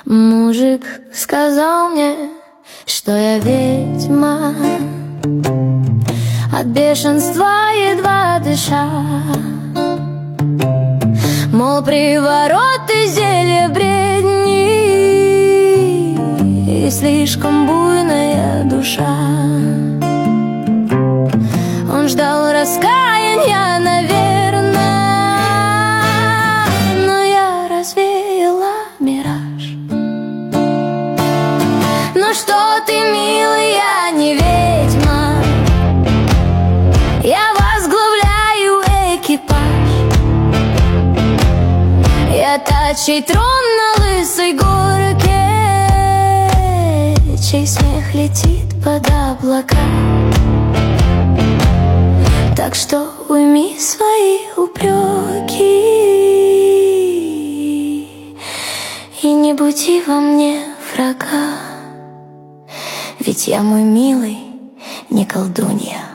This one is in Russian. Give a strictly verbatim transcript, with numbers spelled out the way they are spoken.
Мужик сказал мне, что я ведьма, от бешенства едва дыша. Мол, приворот и зелье бредни, и слишком буйная душа. Он ждал раскаяния, наверное, но я развеяла мираж. Ну что ты, милый, я не ведьма, я возглавляю экипаж. Я та, чей трон на лысой горке, чей смех летит под облака. Так что уйми свои упреки и не буди во мне врага, ведь я, мой милый, не колдунья.